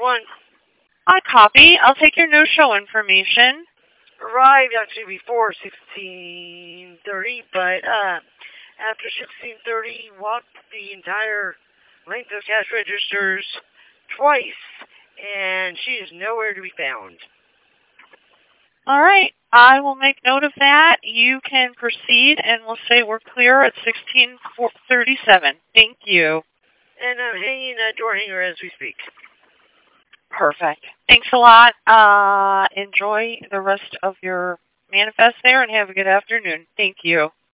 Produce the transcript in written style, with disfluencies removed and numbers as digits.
1. I copy. I'll take your no-show information. Arrived actually before 16:30, but after 16:30, walked the entire length of cash registers twice, and she is nowhere to be found. All right. I will make note of that. You can proceed, and we'll say we're clear at 16:37. Thank you. And I'm hanging that door hanger as we speak. Perfect. Thanks a lot. Enjoy the rest of your manifest there, and have a good afternoon. Thank you.